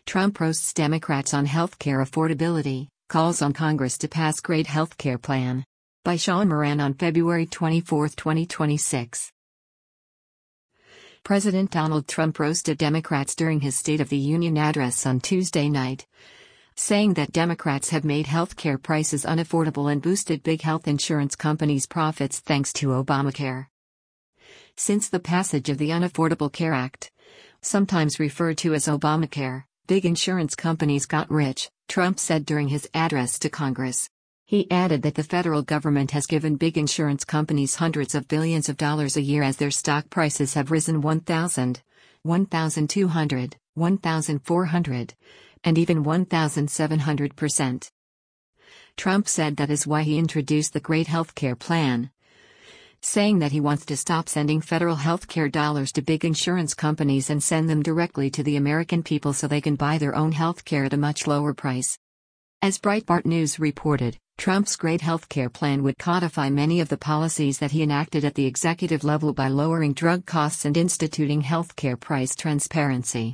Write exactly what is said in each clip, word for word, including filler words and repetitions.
Trump roasts Democrats on healthcare affordability, calls on Congress to pass great healthcare plan. By Sean Moran on February twenty-fourth, twenty twenty-six. President Donald Trump roasted Democrats during his State of the Union address on Tuesday night, saying that Democrats have made healthcare prices unaffordable and boosted big health insurance companies' profits thanks to Obamacare. Since the passage of the Unaffordable Care Act, sometimes referred to as Obamacare, big insurance companies got rich, Trump said during his address to Congress. He added that the federal government has given big insurance companies hundreds of billions of dollars a year as their stock prices have risen one thousand, one thousand two hundred, one thousand four hundred, and even one thousand seven hundred percent. Trump said that is why he introduced the Great Healthcare Plan, saying that he wants to stop sending federal healthcare dollars to big insurance companies and send them directly to the American people so they can buy their own healthcare at a much lower price. As Breitbart News reported, Trump's Great Healthcare Plan would codify many of the policies that he enacted at the executive level by lowering drug costs and instituting healthcare price transparency.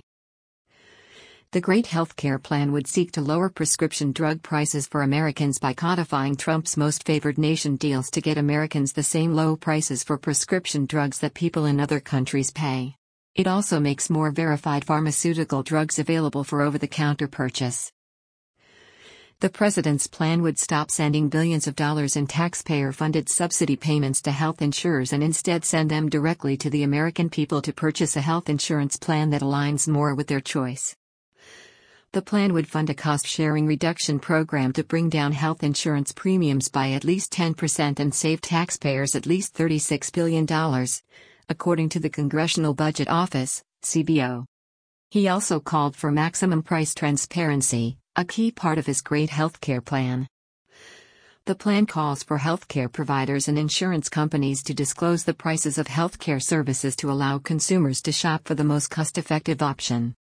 The Great Healthcare Plan would seek to lower prescription drug prices for Americans by codifying Trump's most favored nation deals to get Americans the same low prices for prescription drugs that people in other countries pay. It also makes more verified pharmaceutical drugs available for over-the-counter purchase. The president's plan would stop sending billions of dollars in taxpayer-funded subsidy payments to health insurers and instead send them directly to the American people to purchase a health insurance plan that aligns more with their choice. The plan would fund a cost-sharing reduction program to bring down health insurance premiums by at least ten percent and save taxpayers at least thirty-six billion dollars, according to the Congressional Budget Office, C B O. He also called for maximum price transparency, a key part of his Great Healthcare Plan. The plan calls for healthcare providers and insurance companies to disclose the prices of healthcare services to allow consumers to shop for the most cost-effective option.